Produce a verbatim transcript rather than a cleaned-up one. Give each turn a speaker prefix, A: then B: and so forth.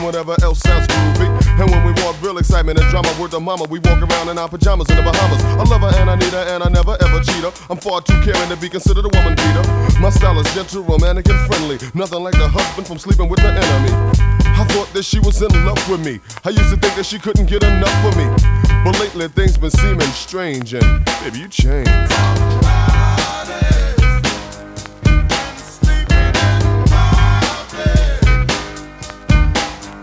A: whatever else sounds groovy. And when we want real excitement and drama, word to mama, we walk around in our pajamas in the Bahamas. I love her and I need her and I never ever cheat her. I'm far too caring to be considered a woman beater. My style is gentle, romantic and friendly. Nothing like the husband from sleeping with the enemy. I thought that she was in love with me. I used to think that she couldn't get enough of me. But lately things been seeming strange and baby, you changed.